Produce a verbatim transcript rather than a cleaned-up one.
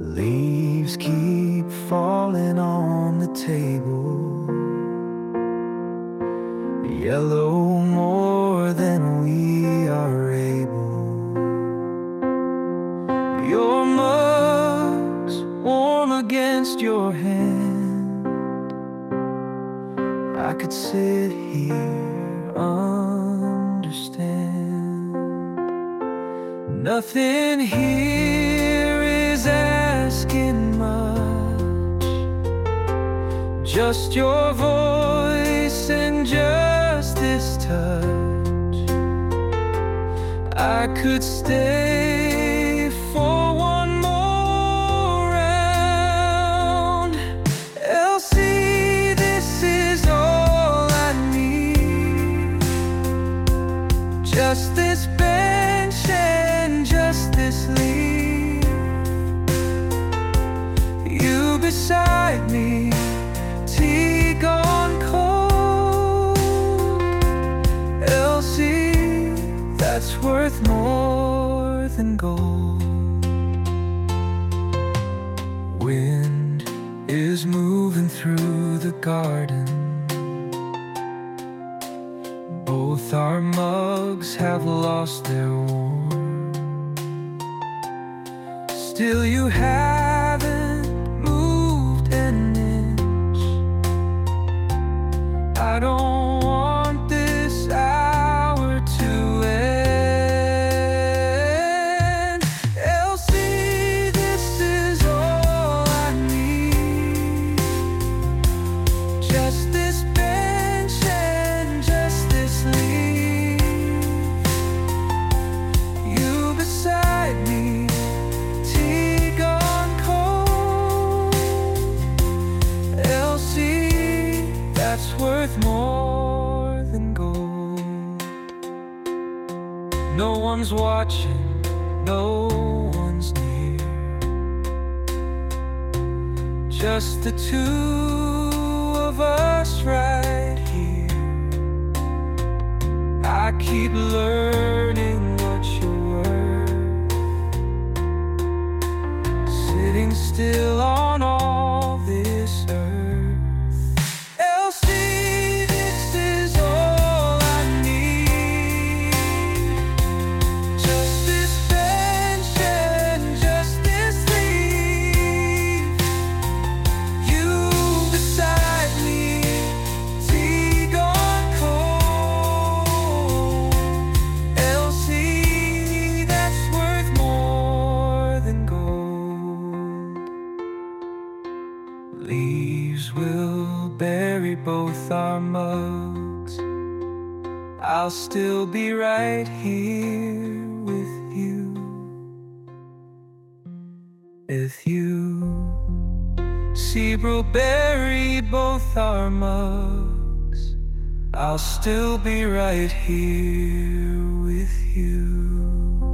Leaves keep falling on the table, yellow more than we are able. Your mug's warm against your hand. I could sit here, understand. Nothing here is asking much, just your voice and just this touch. I could stay for one more round. Elsie, this is all I need, just this bench and just this leaf, you beside me, tea gone cold. Elsie, that's worth more than gold. Wind is moving through the garden. Both our mugs have lost their warmth. Still you haven't moved an inch. I don't want this hour to end. Elsie, this is all I need, just this bench and just this leaf, you beside me, tea gone cold. Elsie, that's worth more than gold. No one's watching, no one's near, just the two of us right here. I keep learning what you're worth, sitting still on all this earth. Elsie, this is all I need, just this bench and just this leaf, you beside me, tea gone cold. Elsie, that's worth more than gold. Leaves will bury both our mugs. I'll still be right here with you, with you. Cerebral buried both our mugs. I'll still be right here with you.